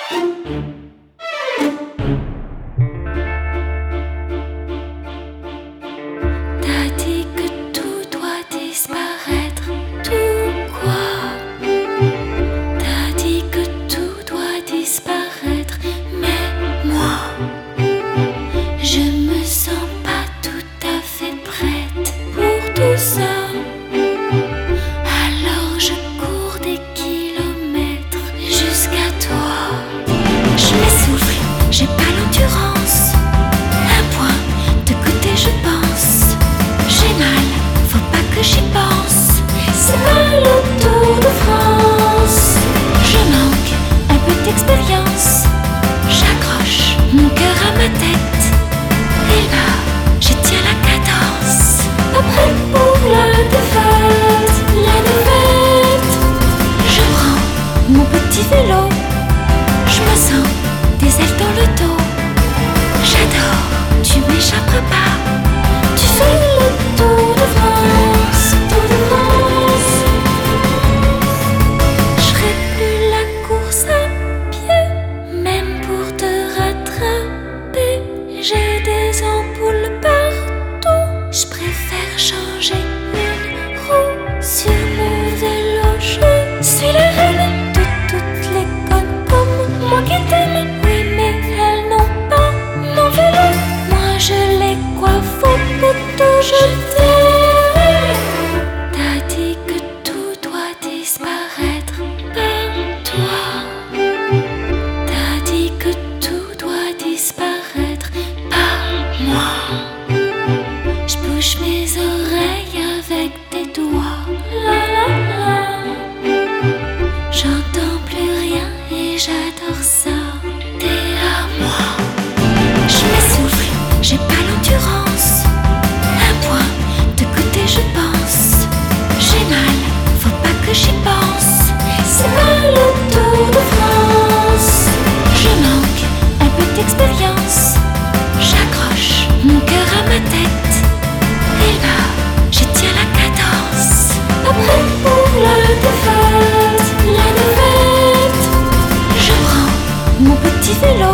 T'as dit que tout doit disparaître, tout quoi? T'as dit que tout doit disparaître, mais moi, je me sens pas tout à fait prête pour tout ça. Alors je cours des kilomètres jusqu'à toi. Je m'essouffle, j'ai pas l'endurance. Un point de côté je pense. J'ai mal, faut pas que j'y pense. C'est pas le Tour de France. Je manque un peu d'expérience. J'accroche mon cœur à ma tête. Et là, je tiens la cadence. Pas prête pour la défaite, la défaite. Je prends mon petit vélo. Je me sens des ailes dans le dos. J'adore, tu m'échapperas pas. Tu fais le Tour de France, Tour de France. Je ferai plus la course à pied, même pour te rattraper. J'ai des ampoules partout. Je préfère changer une roue sur mon vélo. Je suis la reine de toutes les connes comme moi qui t'aime. Oui, mais elles n'ont pas mon vélo. Moi je les coiffe au poteau, je t'aime. T'as dit que tout doit disparaître par toi. T'as dit que tout doit disparaître par moi. Je bouge mes oreilles avec tes doigts. La la la. J'entends plus rien et j'adore ça. T'es à moi. Je m'essouffle, j'ai pas l'endurance. Un point de côté je pense. J'ai mal, faut pas que j'y pense. C'est pas le Tour de France. Je manque un peu d'expérience. J'accroche mon cœur à ma tête. Et là, je tiens la cadence. Pas prête pour la défaite, la défaite. Je prends mon petit vélo.